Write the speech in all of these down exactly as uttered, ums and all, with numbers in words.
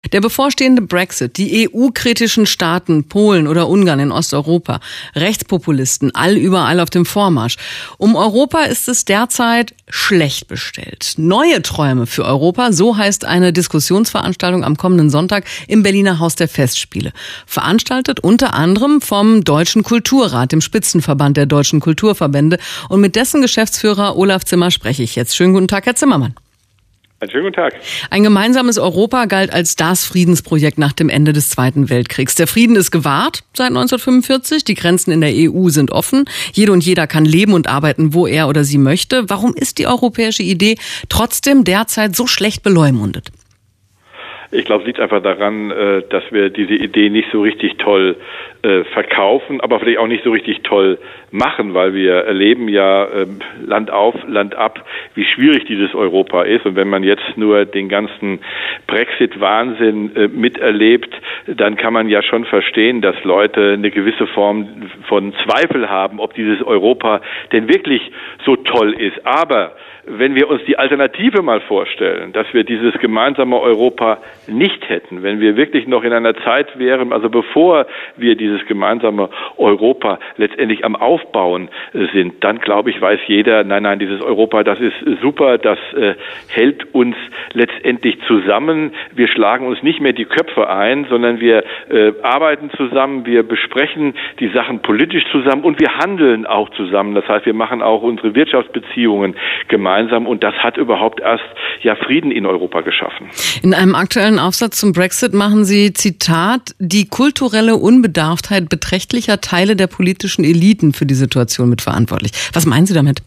Der bevorstehende Brexit, die E U-kritischen Staaten, Polen oder Ungarn in Osteuropa, Rechtspopulisten, all überall auf dem Vormarsch. Um Europa ist es derzeit schlecht bestellt. Neue Träume für Europa, so heißt eine Diskussionsveranstaltung am kommenden Sonntag im Berliner Haus der Festspiele. Veranstaltet unter anderem vom Deutschen Kulturrat, dem Spitzenverband der deutschen Kulturverbände. Und mit dessen Geschäftsführer Olaf Zimmer spreche ich jetzt. Schönen guten Tag, Herr Zimmermann. Einen schönen guten Tag. Ein gemeinsames Europa galt als das Friedensprojekt nach dem Ende des Zweiten Weltkriegs. Der Frieden ist gewahrt seit neunzehnhundertfünfundvierzig. Die Grenzen in der E U sind offen. Jede und jeder kann leben und arbeiten, wo er oder sie möchte. Warum ist die europäische Idee trotzdem derzeit so schlecht beleumundet? Ich glaube, es liegt einfach daran, dass wir diese Idee nicht so richtig toll verkaufen, aber vielleicht auch nicht so richtig toll machen, weil wir erleben ja Land auf, Land ab, wie schwierig dieses Europa ist. Und wenn man jetzt nur den ganzen Brexit-Wahnsinn miterlebt, dann kann man ja schon verstehen, dass Leute eine gewisse Form von Zweifel haben, ob dieses Europa denn wirklich so toll ist. Aber wenn wir uns die Alternative mal vorstellen, dass wir dieses gemeinsame Europa nicht hätten, wenn wir wirklich noch in einer Zeit wären, also bevor wir dieses gemeinsame Europa letztendlich am Aufbauen sind, dann glaube ich, weiß jeder, nein, nein, dieses Europa, das ist super, das äh, hält uns letztendlich zusammen. Wir schlagen uns nicht mehr die Köpfe ein, sondern wir äh, arbeiten zusammen, wir besprechen die Sachen politisch zusammen und wir handeln auch zusammen. Das heißt, wir machen auch unsere Wirtschaftsbeziehungen gemeinsam. Gemeinsam und das hat überhaupt erst ja Frieden in Europa geschaffen. In einem aktuellen Aufsatz zum Brexit machen Sie, Zitat, die kulturelle Unbedarftheit beträchtlicher Teile der politischen Eliten für die Situation mitverantwortlich. Was meinen Sie damit?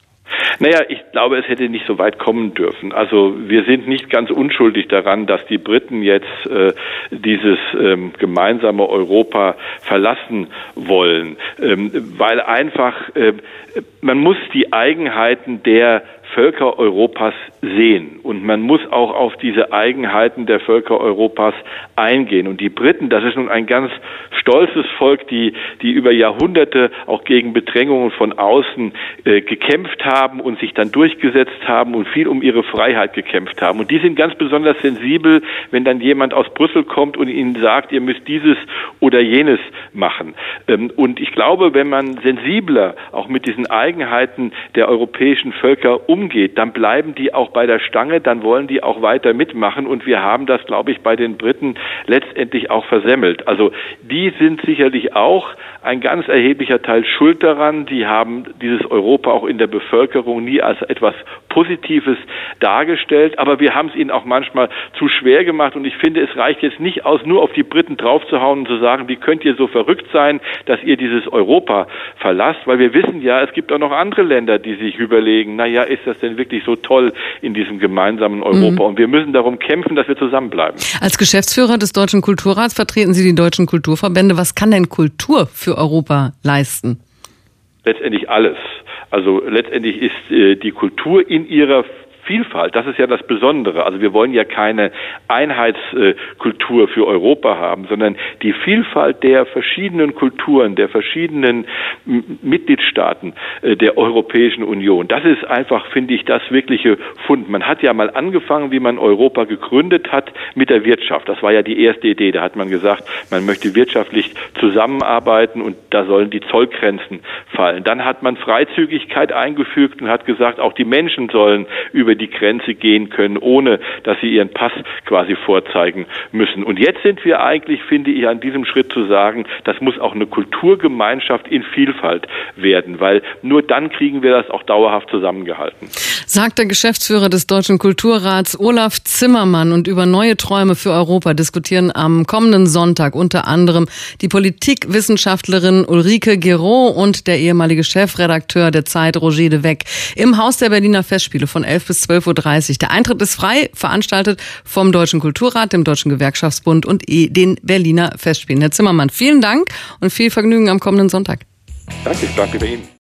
Naja, ich glaube, es hätte nicht so weit kommen dürfen. Also wir sind nicht ganz unschuldig daran, dass die Briten jetzt äh, dieses ähm, gemeinsame Europa verlassen wollen, ähm, weil einfach äh, man muss die Eigenheiten der Völker Europas sehen und man muss auch auf diese Eigenheiten der Völker Europas eingehen. Und die Briten, das ist nun ein ganz stolzes Volk, die die über Jahrhunderte auch gegen Bedrängungen von außen äh, gekämpft haben und sich dann durchgesetzt haben und viel um ihre Freiheit gekämpft haben. Und die sind ganz besonders sensibel, wenn dann jemand aus Brüssel kommt und ihnen sagt, ihr müsst dieses oder jenes machen. Ähm, und ich glaube, wenn man sensibler auch mit diesen Eigenheiten der europäischen Völker umgeht, umgeht, dann bleiben die auch bei der Stange, dann wollen die auch weiter mitmachen und wir haben das, glaube ich, bei den Briten letztendlich auch versemmelt. Also die sind sicherlich auch ein ganz erheblicher Teil schuld daran. Die haben dieses Europa auch in der Bevölkerung nie als etwas Positives dargestellt, aber wir haben es ihnen auch manchmal zu schwer gemacht und ich finde, es reicht jetzt nicht aus, nur auf die Briten draufzuhauen und zu sagen, wie könnt ihr so verrückt sein, dass ihr dieses Europa verlasst, weil wir wissen ja, es gibt auch noch andere Länder, die sich überlegen, naja, ist das denn wirklich so toll in diesem gemeinsamen Europa? Mhm. Und wir müssen darum kämpfen, dass wir zusammenbleiben. Als Geschäftsführer des Deutschen Kulturrats vertreten Sie die deutschen Kulturverbände. Was kann denn Kultur für Europa leisten? Letztendlich alles. Also letztendlich ist äh, die Kultur in ihrer Vielfalt, das ist ja das Besondere. Also wir wollen ja keine Einheitskultur für Europa haben, sondern die Vielfalt der verschiedenen Kulturen, der verschiedenen Mitgliedstaaten der Europäischen Union. Das ist einfach, finde ich, das wirkliche Fund. Man hat ja mal angefangen, wie man Europa gegründet hat, mit der Wirtschaft. Das war ja die erste Idee. Da hat man gesagt, man möchte wirtschaftlich zusammenarbeiten und da sollen die Zollgrenzen fallen. Dann hat man Freizügigkeit eingefügt und hat gesagt, auch die Menschen sollen über die Grenze gehen können, ohne dass sie ihren Pass quasi vorzeigen müssen. Und jetzt sind wir eigentlich, finde ich, an diesem Schritt zu sagen, das muss auch eine Kulturgemeinschaft in Vielfalt werden, weil nur dann kriegen wir das auch dauerhaft zusammengehalten. Sagt der Geschäftsführer des Deutschen Kulturrats Olaf Zimmermann. Und über neue Träume für Europa diskutieren am kommenden Sonntag unter anderem die Politikwissenschaftlerin Ulrike Geraud und der ehemalige Chefredakteur der Zeit Roger de Weck im Haus der Berliner Festspiele von elf bis zwölf Uhr dreißig. Der Eintritt ist frei, veranstaltet vom Deutschen Kulturrat, dem Deutschen Gewerkschaftsbund und den Berliner Festspielen. Herr Zimmermann, vielen Dank und viel Vergnügen am kommenden Sonntag. Danke, ich danke bei Ihnen.